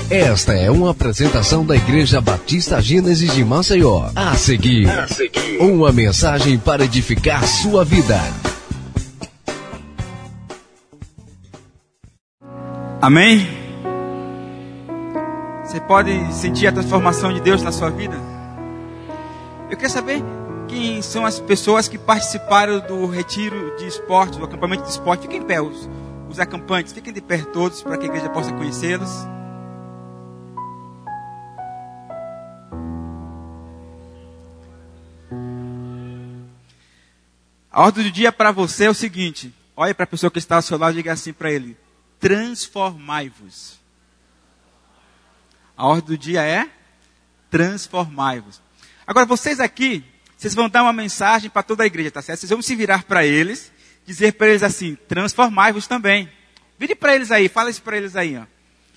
Esta é uma apresentação da Igreja Batista Gênesis de Maceió. A seguir, uma mensagem para edificar sua vida. Amém? Você pode sentir a transformação de Deus na sua vida? Eu quero saber quem são as pessoas que participaram do retiro de esporte, do acampamento de esporte. Fiquem em pé, os acampantes, fiquem de pé todos para que a igreja possa conhecê-los. A ordem do dia para você é o seguinte: olhe para a pessoa que está ao seu lado e diga assim para ele: transformai-vos. A ordem do dia é transformai-vos. Agora vocês aqui, vocês vão dar uma mensagem para toda a igreja, tá certo? Vocês vão se virar para eles, dizer para eles assim: transformai-vos também. Vire para eles aí, fala isso para eles aí, ó.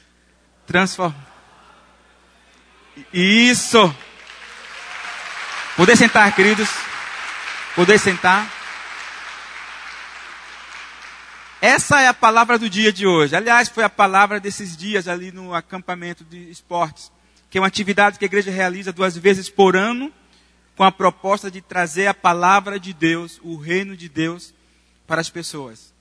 Isso. Poder sentar, queridos. Poder sentar. Essa é a palavra do dia de hoje. Aliás, foi a palavra desses dias ali no acampamento de esportes, que é uma atividade que a igreja realiza 2 vezes por ano, com a proposta de trazer a palavra de Deus, o reino de Deus, para as pessoas.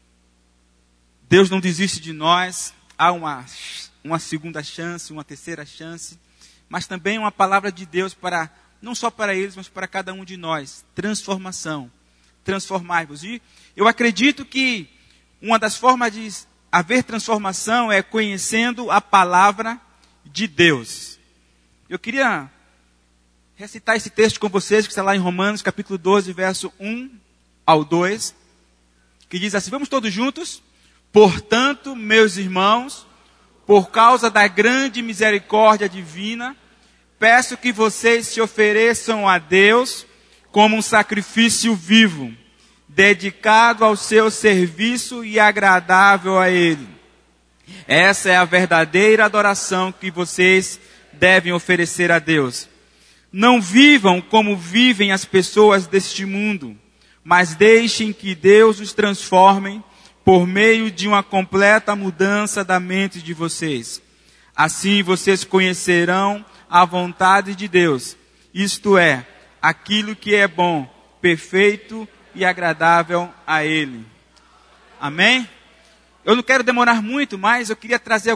Deus não desiste de nós. Há uma segunda chance, uma terceira chance, mas também uma palavra de Deus para, não só para eles, mas para cada um de nós. Transformação. Transformai-vos. E eu acredito que uma das formas de haver transformação é conhecendo a palavra de Deus. Eu queria recitar esse texto com vocês, que está lá em Romanos, capítulo 12, verso 1 ao 2, que diz assim: vamos todos juntos? Portanto, meus irmãos, por causa da grande misericórdia divina, peço que vocês se ofereçam a Deus como um sacrifício vivo, dedicado ao seu serviço e agradável a Ele. Essa é a verdadeira adoração que vocês devem oferecer a Deus. Não vivam como vivem as pessoas deste mundo, mas deixem que Deus os transforme por meio de uma completa mudança da mente de vocês. Assim vocês conhecerão a vontade de Deus, isto é, aquilo que é bom, perfeito e agradável a Ele. Amém? Eu não quero demorar muito, mas eu queria trazer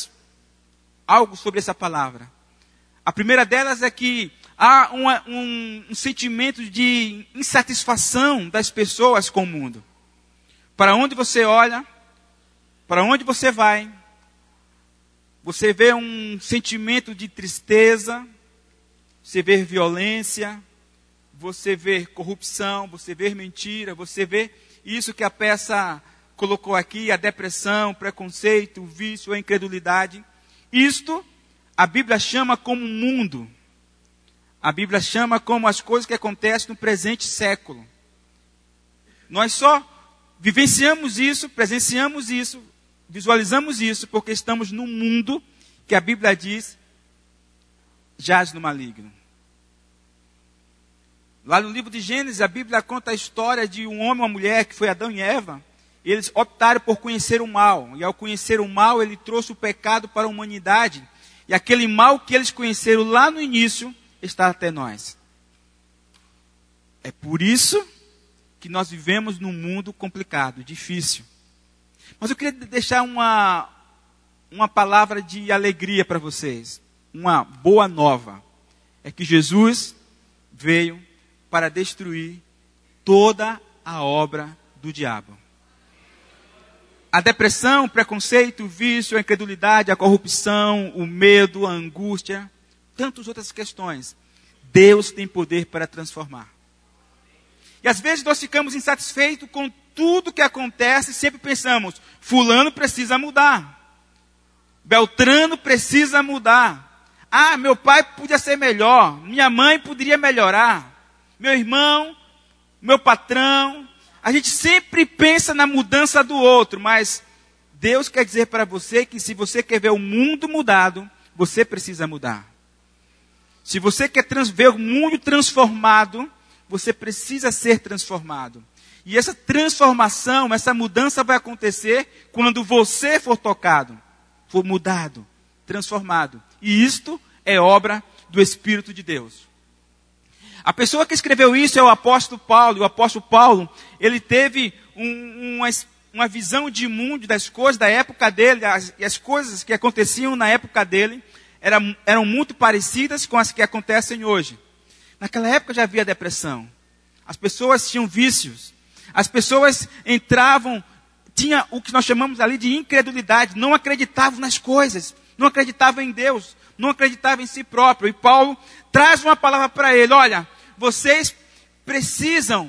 algo sobre essa palavra. A primeira delas é que há um sentimento de insatisfação das pessoas com o mundo. Para onde você olha, para onde você vai, você vê um sentimento de tristeza, você vê violência, você vê corrupção, você vê mentira, você vê isso que a peça colocou aqui, a depressão, o preconceito, o vício, a incredulidade. Isto a Bíblia chama como mundo. A Bíblia chama como as coisas que acontecem no presente século. Nós só vivenciamos isso, presenciamos isso, visualizamos isso, porque estamos num mundo que a Bíblia diz jaz no maligno. Lá no livro de Gênesis, a Bíblia conta a história de um homem e uma mulher, que foi Adão e Eva. Eles optaram por conhecer o mal. E ao conhecer o mal, ele trouxe o pecado para a humanidade. E aquele mal que eles conheceram lá no início, está até nós. É por isso que nós vivemos num mundo complicado, difícil. Mas eu queria deixar uma palavra de alegria para vocês. Uma boa nova. É que Jesus veio para destruir toda a obra do diabo. A depressão, o preconceito, o vício, a incredulidade, a corrupção, o medo, a angústia, tantas outras questões. Deus tem poder para transformar. E às vezes nós ficamos insatisfeitos com tudo que acontece e sempre pensamos: fulano precisa mudar. Beltrano precisa mudar. Ah, meu pai podia ser melhor. Minha mãe poderia melhorar. Meu irmão, meu patrão. A gente sempre pensa na mudança do outro, mas Deus quer dizer para você que se você quer ver o mundo mudado, você precisa mudar. Se você quer ver o mundo transformado, você precisa ser transformado. E essa transformação, essa mudança vai acontecer quando você for tocado, for mudado transformado. E isto é obra do Espírito de Deus. A pessoa que escreveu isso é o apóstolo Paulo. E o apóstolo Paulo, ele teve uma visão de mundo das coisas da época dele. E as coisas que aconteciam na época dele eram muito parecidas com as que acontecem hoje. Naquela época já havia depressão. As pessoas tinham vícios. As pessoas tinha o que nós chamamos ali de incredulidade. Não acreditavam nas coisas. Não acreditavam em Deus. Não acreditavam em si próprio. E Paulo traz uma palavra para ele. Olha, vocês precisam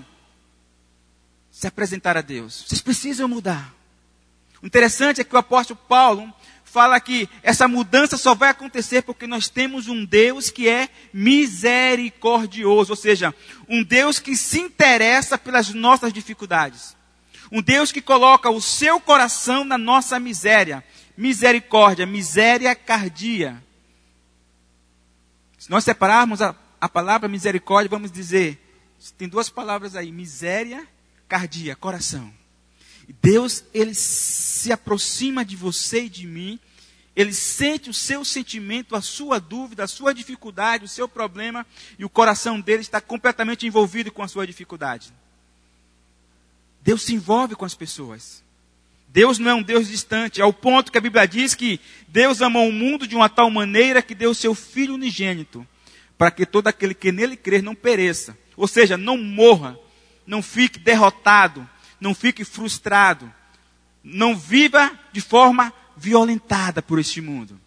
se apresentar a Deus. Vocês precisam mudar. O interessante é que o apóstolo Paulo fala que essa mudança só vai acontecer porque nós temos um Deus que é misericordioso. Ou seja, um Deus que se interessa pelas nossas dificuldades. Um Deus que coloca o seu coração na nossa miséria. Misericórdia, miséria cardia. Se nós separarmos a palavra misericórdia, vamos dizer, tem duas palavras aí, miséria, cardia, coração. E Deus, ele se aproxima de você e de mim, ele sente o seu sentimento, a sua dúvida, a sua dificuldade, o seu problema, e o coração dele está completamente envolvido com a sua dificuldade. Deus se envolve com as pessoas. Deus não é um Deus distante, ao ponto que a Bíblia diz que Deus amou o mundo de uma tal maneira que deu o seu Filho unigênito, para que todo aquele que nele crer não pereça. Ou seja, não morra, não fique derrotado, não fique frustrado, não viva de forma violentada por este mundo.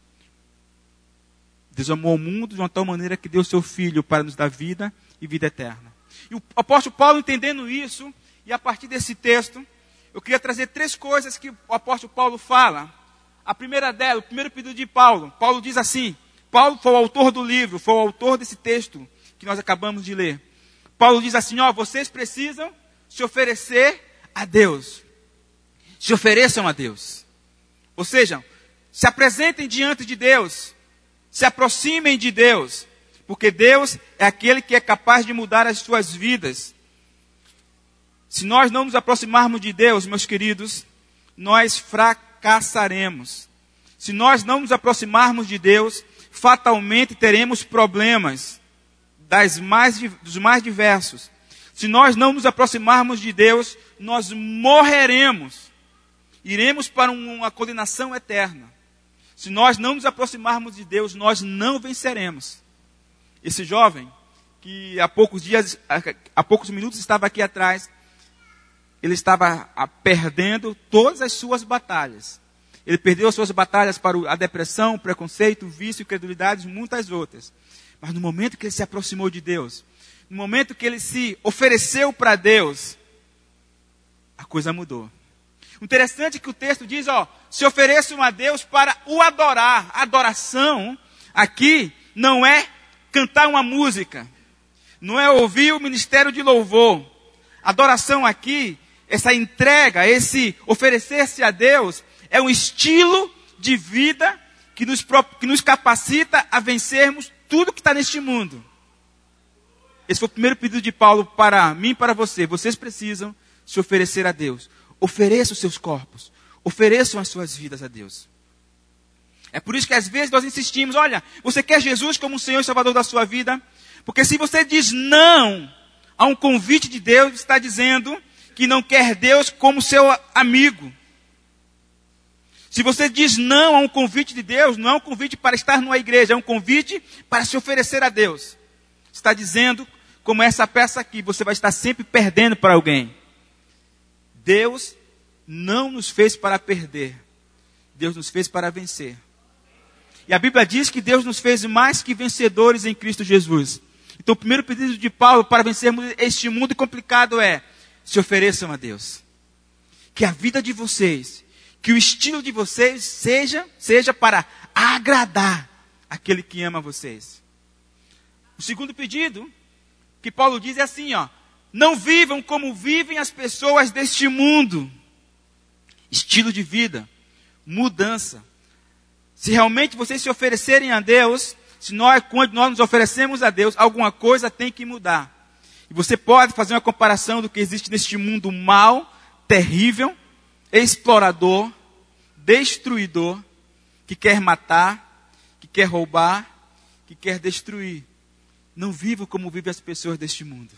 Deus amou o mundo de uma tal maneira que deu o seu Filho para nos dar vida e vida eterna. E o apóstolo Paulo, entendendo isso, e a partir desse texto, eu queria trazer 3 coisas que o apóstolo Paulo fala. A primeira dela, o primeiro pedido de Paulo. Paulo diz assim, Paulo foi o autor do livro, foi o autor desse texto que nós acabamos de ler. Paulo diz assim, vocês precisam se oferecer a Deus. Se ofereçam a Deus. Ou seja, se apresentem diante de Deus. Se aproximem de Deus. Porque Deus é aquele que é capaz de mudar as suas vidas. Se nós não nos aproximarmos de Deus, meus queridos, nós fracassaremos. Se nós não nos aproximarmos de Deus, fatalmente teremos problemas dos mais diversos. Se nós não nos aproximarmos de Deus, nós morreremos. Iremos para uma condenação eterna. Se nós não nos aproximarmos de Deus, nós não venceremos. Esse jovem, que há poucos minutos estava aqui atrás, ele estava perdendo todas as suas batalhas. Ele perdeu as suas batalhas para a depressão, o preconceito, o vício, incredulidade e muitas outras. Mas no momento que ele se aproximou de Deus, no momento que ele se ofereceu para Deus, a coisa mudou. O interessante é que o texto diz, se ofereçam a Deus para o adorar. A adoração aqui não é cantar uma música, não é ouvir o ministério de louvor. A adoração aqui, essa entrega, esse oferecer-se a Deus, é um estilo de vida que nos capacita a vencermos tudo que está neste mundo. Esse foi o primeiro pedido de Paulo para mim e para você. Vocês precisam se oferecer a Deus. Ofereçam os seus corpos. Ofereçam as suas vidas a Deus. É por isso que às vezes nós insistimos, você quer Jesus como o Senhor e Salvador da sua vida? Porque se você diz não a um convite de Deus, está dizendo que não quer Deus como seu amigo. Se você diz não a um convite de Deus, não é um convite para estar numa igreja, é um convite para se oferecer a Deus. Está dizendo, como essa peça aqui, você vai estar sempre perdendo para alguém. Deus não nos fez para perder. Deus nos fez para vencer. E a Bíblia diz que Deus nos fez mais que vencedores em Cristo Jesus. Então o primeiro pedido de Paulo para vencermos este mundo complicado é: se ofereçam a Deus. Que a vida de vocês, que o estilo de vocês seja para agradar aquele que ama vocês. O segundo pedido que Paulo diz é assim, não vivam como vivem as pessoas deste mundo. Estilo de vida, mudança. Se realmente vocês se oferecerem a Deus, quando nós nos oferecemos a Deus, alguma coisa tem que mudar. E você pode fazer uma comparação do que existe neste mundo mau, terrível, explorador, destruidor, que quer matar, que quer roubar, que quer destruir. Não vivam como vivem as pessoas deste mundo.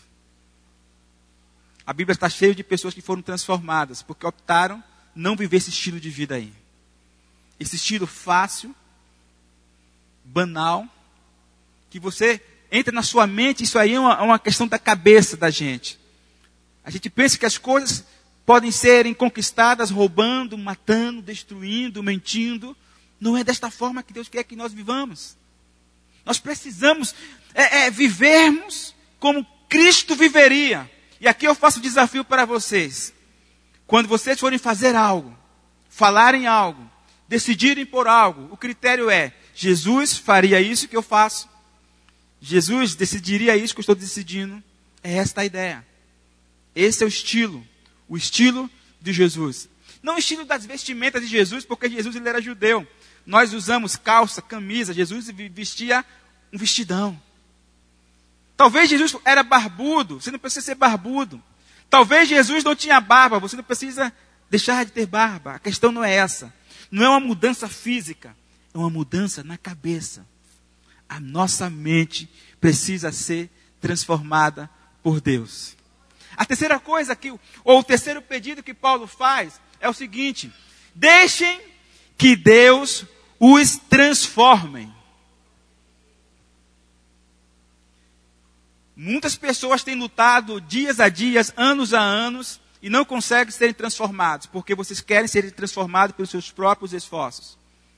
A Bíblia está cheia de pessoas que foram transformadas, porque optaram não viver esse estilo de vida aí. Esse estilo fácil, banal, que você entra na sua mente, isso aí é uma questão da cabeça da gente. A gente pensa que as coisas podem serem conquistadas roubando, matando, destruindo, mentindo. Não é desta forma que Deus quer que nós vivamos. Nós precisamos vivermos como Cristo viveria. E aqui eu faço um desafio para vocês. Quando vocês forem fazer algo, falarem algo, decidirem por algo, o critério é: Jesus faria isso que eu faço. Jesus decidiria isso que eu estou decidindo. É esta a ideia. Esse é o estilo de Jesus. Não o estilo das vestimentas de Jesus, porque Jesus ele era judeu. Nós usamos calça, camisa, Jesus vestia um vestidão. Talvez Jesus era barbudo, você não precisa ser barbudo. Talvez Jesus não tinha barba, você não precisa deixar de ter barba. A questão não é essa. Não é uma mudança física, é uma mudança na cabeça. A nossa mente precisa ser transformada por Deus. A terceira coisa ou o terceiro pedido que Paulo faz é o seguinte: deixem que Deus os transforme. Muitas pessoas têm lutado dias a dias, anos a anos, e não conseguem serem transformados, porque vocês querem ser transformados pelos seus próprios esforços.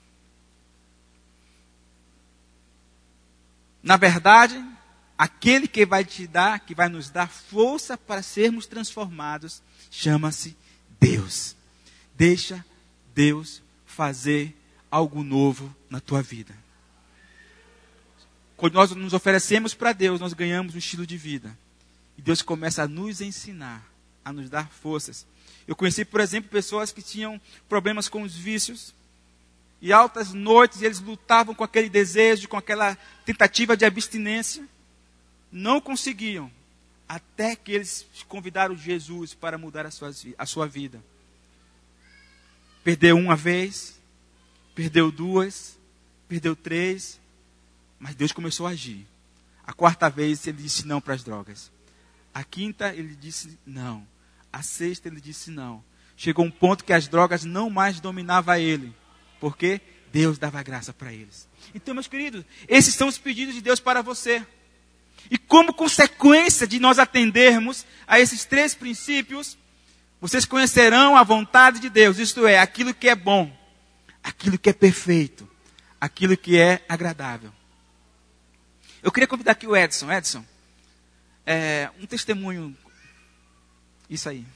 Na verdade, aquele que vai que vai nos dar força para sermos transformados, chama-se Deus. Deixa Deus fazer algo novo na tua vida. Quando nós nos oferecemos para Deus, nós ganhamos um estilo de vida. E Deus começa a nos ensinar, a nos dar forças. Eu conheci, por exemplo, pessoas que tinham problemas com os vícios. E altas noites eles lutavam com aquele desejo, com aquela tentativa de abstinência. Não conseguiam. Até que eles convidaram Jesus para mudar a sua vida. Perdeu uma vez, perdeu duas, perdeu três. Mas Deus começou a agir. A quarta vez ele disse não para as drogas. A quinta ele disse não. A sexta ele disse não. Chegou um ponto que as drogas não mais dominavam ele. Porque Deus dava graça para eles. Então, meus queridos, esses são os pedidos de Deus para você. E como consequência de nós atendermos a esses três princípios, vocês conhecerão a vontade de Deus. Isto é, aquilo que é bom, aquilo que é perfeito, aquilo que é agradável. Eu queria convidar aqui o Edson. Edson, um testemunho. Isso aí.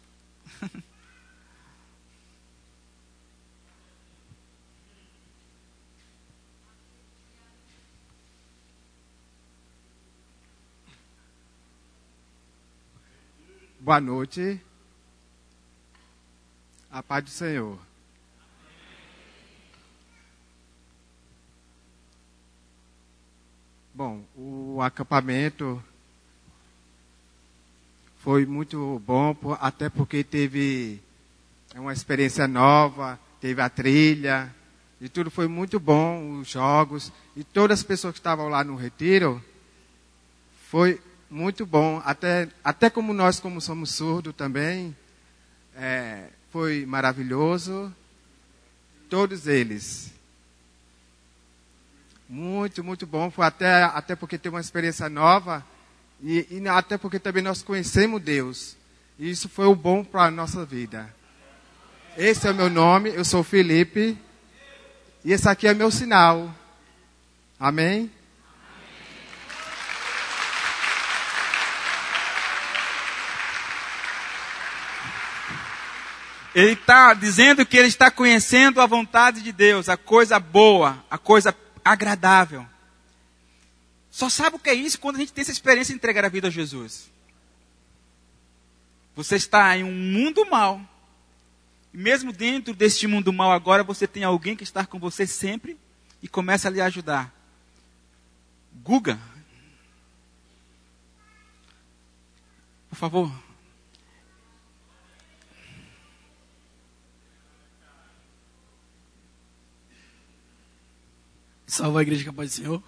Boa noite. A paz do Senhor. Bom, o acampamento foi muito bom, até porque teve uma experiência nova, teve a trilha, e tudo foi muito bom, os jogos, e todas as pessoas que estavam lá no retiro, foi muito bom, até como nós, como somos surdos também, foi maravilhoso, todos eles. Muito, muito bom. Foi até porque teve uma experiência nova e até porque também nós conhecemos Deus. E isso foi o bom para a nossa vida. Esse é o meu nome, eu sou Felipe. E esse aqui é meu sinal. Amém? Ele está dizendo que ele está conhecendo a vontade de Deus, a coisa boa, a coisa agradável. Só sabe o que é isso quando a gente tem essa experiência de entregar a vida a Jesus. Você está em um mundo mau. E mesmo dentro deste mundo mau agora, você tem alguém que está com você sempre e começa a lhe ajudar. Guga. Por favor. Salve a igreja com a paz do Senhor.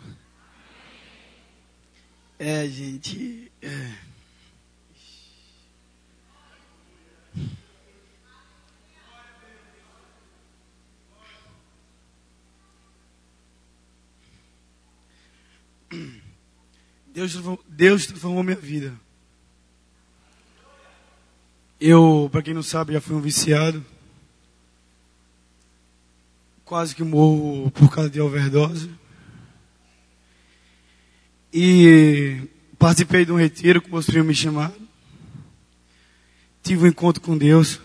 Gente. Deus transformou minha vida. Eu, para quem não sabe, já fui um viciado. Quase que morro por causa de overdose. E participei de um retiro que meus primos me chamaram. Tive um encontro com Deus.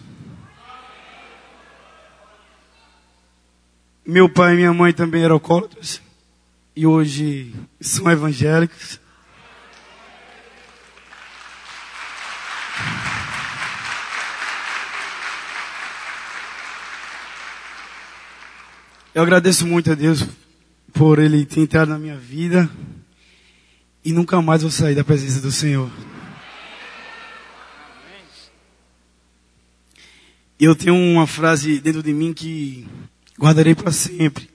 Meu pai e minha mãe também eram alcoólatras. E hoje são evangélicos. Eu agradeço muito a Deus por Ele ter entrado na minha vida e nunca mais vou sair da presença do Senhor. Eu tenho uma frase dentro de mim que guardarei para sempre.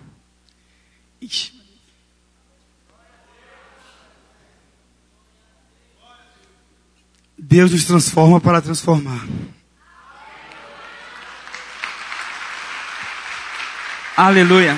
Deus nos transforma para transformar. Aleluia.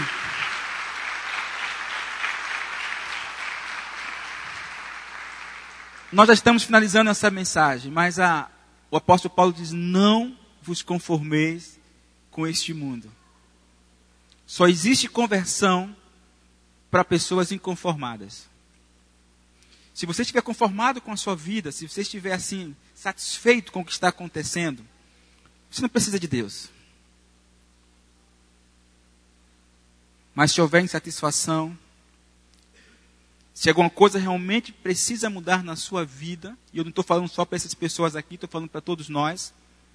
Nós já estamos finalizando essa mensagem, mas o apóstolo Paulo diz: não vos conformeis com este mundo. Só existe conversão para pessoas inconformadas. Se você estiver conformado com a sua vida, se você estiver assim, satisfeito com o que está acontecendo, você não precisa de Deus. Mas se houver insatisfação, se alguma coisa realmente precisa mudar na sua vida, e eu não estou falando só para essas pessoas aqui, estou falando para todos nós,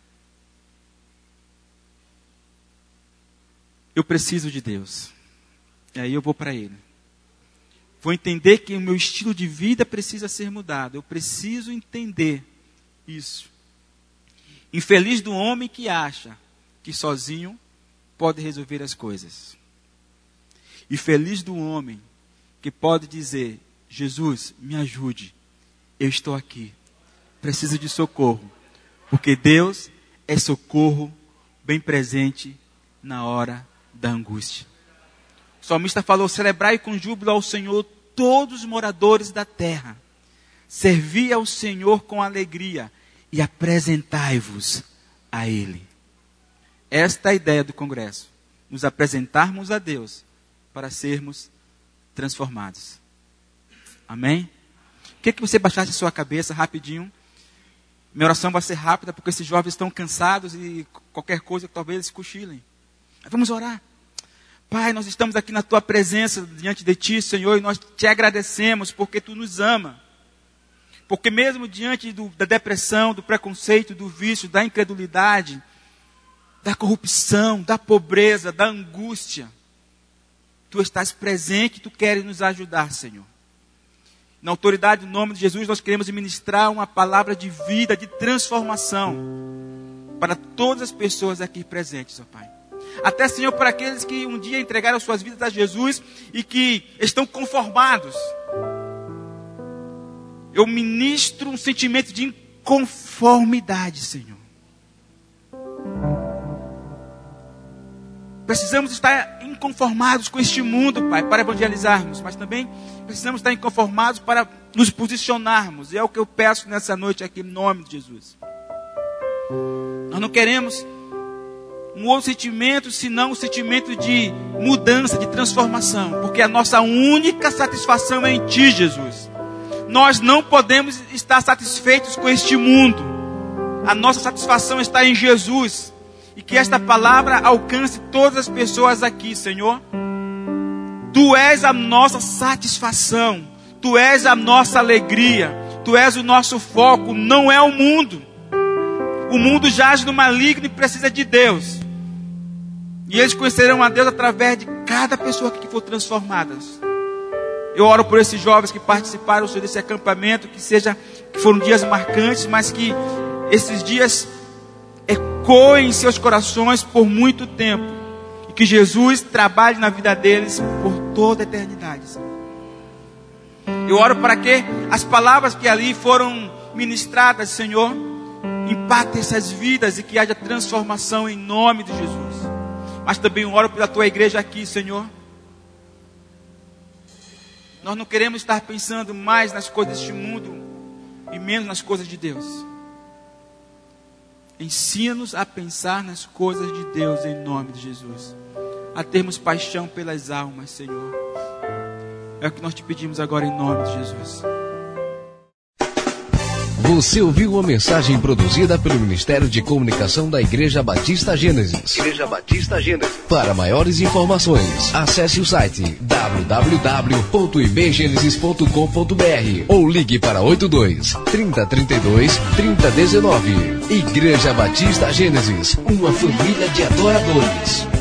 eu preciso de Deus. E aí eu vou para Ele. Vou entender que o meu estilo de vida precisa ser mudado. Eu preciso entender isso. Infeliz do homem que acha que sozinho pode resolver as coisas. E feliz do homem que pode dizer: Jesus, me ajude, eu estou aqui, preciso de socorro, porque Deus é socorro bem presente na hora da angústia. O salmista falou: celebrai com júbilo ao Senhor todos os moradores da terra, servi ao Senhor com alegria e apresentai-vos a Ele. Esta é a ideia do congresso, nos apresentarmos a Deus para sermos transformados. Amém? Queria que você baixasse a sua cabeça rapidinho. Minha oração vai ser rápida, porque esses jovens estão cansados e qualquer coisa, talvez eles cochilem. Vamos orar. Pai, nós estamos aqui na Tua presença, diante de Ti, Senhor, e nós Te agradecemos porque Tu nos ama. Porque mesmo diante da depressão, do preconceito, do vício, da incredulidade, da corrupção, da pobreza, da angústia, Tu estás presente e Tu queres nos ajudar, Senhor. Na autoridade do nome de Jesus, nós queremos ministrar uma palavra de vida, de transformação para todas as pessoas aqui presentes, ó Pai. Até, Senhor, para aqueles que um dia entregaram suas vidas a Jesus e que estão conformados. Eu ministro um sentimento de inconformidade, Senhor. Precisamos estar inconformados com este mundo, Pai, para evangelizarmos, mas também precisamos estar inconformados para nos posicionarmos. E é o que eu peço nessa noite aqui, em nome de Jesus. Nós não queremos um outro sentimento, senão um sentimento de mudança, de transformação, porque a nossa única satisfação é em Ti, Jesus. Nós não podemos estar satisfeitos com este mundo. A nossa satisfação está em Jesus. E que esta palavra alcance todas as pessoas aqui, Senhor. Tu és a nossa satisfação. Tu és a nossa alegria. Tu és o nosso foco, não é o mundo. O mundo jaz no maligno e precisa de Deus. E eles conhecerão a Deus através de cada pessoa que for transformada. Eu oro por esses jovens que participaram desse acampamento, que foram dias marcantes, mas que esses dias ecoem em seus corações por muito tempo. E que Jesus trabalhe na vida deles por toda a eternidade, Senhor. Eu oro para que as palavras que ali foram ministradas, Senhor, impactem essas vidas e que haja transformação em nome de Jesus. Mas também oro pela tua igreja aqui, Senhor. Nós não queremos estar pensando mais nas coisas deste mundo e menos nas coisas de Deus. Ensina-nos a pensar nas coisas de Deus em nome de Jesus. A termos paixão pelas almas, Senhor. É o que nós te pedimos agora em nome de Jesus. Você ouviu uma mensagem produzida pelo Ministério de Comunicação da Igreja Batista Gênesis. Igreja Batista Gênesis. Para maiores informações, acesse o site www.ibgenesis.com.br ou ligue para 82 3032 3019. Igreja Batista Gênesis, uma família de adoradores.